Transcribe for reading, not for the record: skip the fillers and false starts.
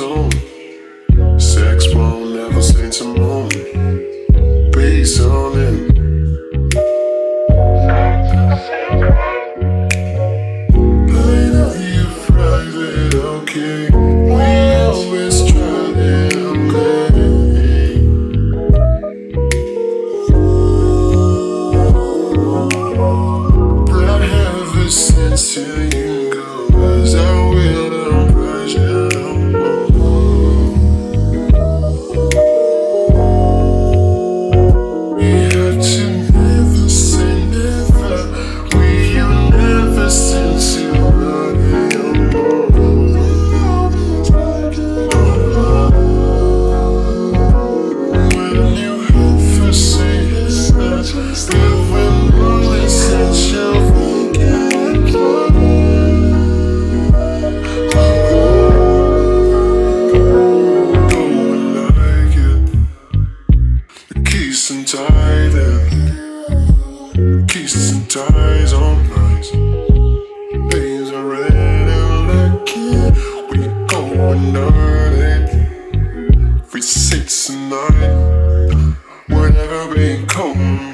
zone. Sex won't never seem to moan. Bass on it. I know you find it okay. We always tried it, I'm glad. But ever since you go, 'cause I will embrace you. We have to never say never. We'll never since you love me. When you ever say yes, it will only set you going like it. Keys and ties, keys and ties on nights. Things are red and lucky. We going early. 3, 6 and 9. Whatever be cold.